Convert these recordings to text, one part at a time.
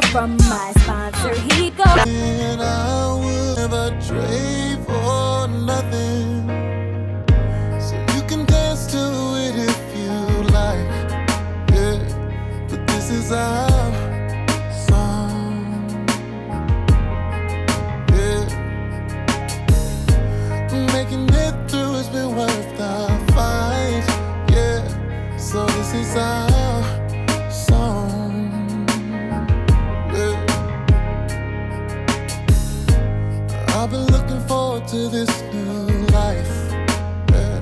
from my sponsor, he goes. And I will never trade for nothing. So you can dance to it if you like, yeah. But this is our song, yeah. Making it through has been worth the fight, yeah. So this is our song, yeah. I've been looking forward to this new life, yeah.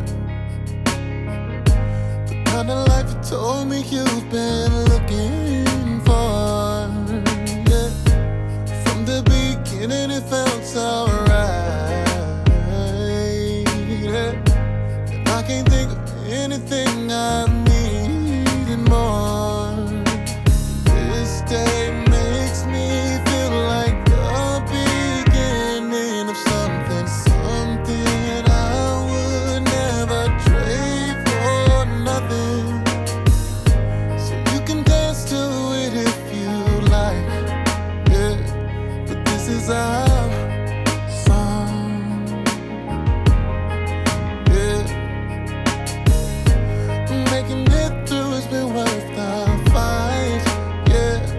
The kind of life you told me you've been looking for, yeah. From the beginning it felt so right, yeah. And I can't think of anything I needed more. This day makes me feel like the beginning of something, something I would never trade for nothing. So you can dance to it if you like, yeah. But this is our song, yeah. Making it through has been worth the fight, yeah.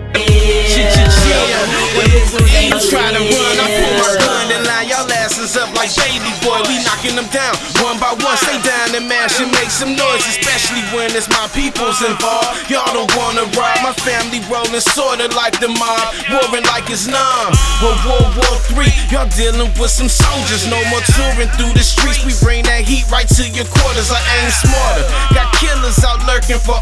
You try to run, I pull my gun and line y'all asses up like baby boy. We knocking them down one by one. Stay down and mash and make some noise, especially when it's my people's involved. Y'all don't wanna ride, my family rolling sorta like the mob, warring like it's numb. But World War III, y'all dealing with some soldiers. No more touring through the streets, we bring that heat right to your quarters. I aim smarter, got killers out lurking for.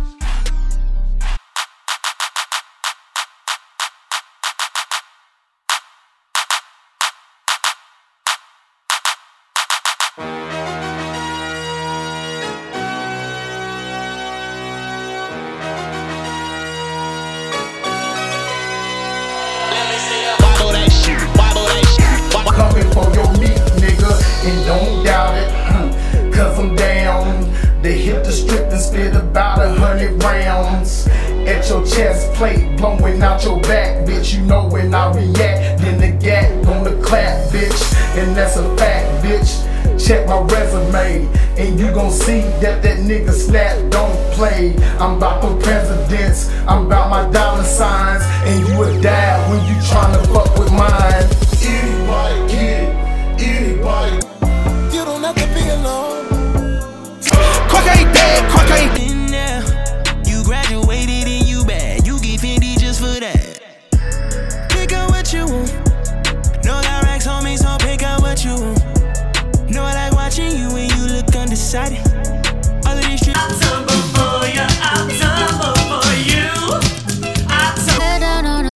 Coming for your meat, nigga, and don't doubt it, cause I'm down. They hit the strip and spit about 100 rounds at your chest plate, blowing out your back, bitch. You know when I react, then the gat gonna clap, bitch, and that's a fact, bitch. Check my resume, and you gon' see that nigga Snap don't play. I'm about for presidents, I'm about my dollar signs, and you would die when you tryna fuck with mine. Anybody get it, anybody. You don't have to be alone. Quack ain't dead, Quack ain't dead. In there, you graduated and you bad. You get 50 just for that. Pick out what you want. No got racks on me, so pick out what you want. No, I like watching you when you look undecided. All of this shit. I'll tumble for you, I'll tumble for you. I'll tumble.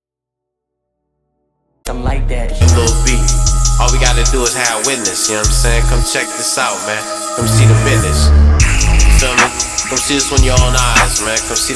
I'm like that. Little beat. All we gotta do is have a witness, you know what I'm saying? Come check this out, man. Come see the business. You feel me? Come see this with your own eyes, man. Come see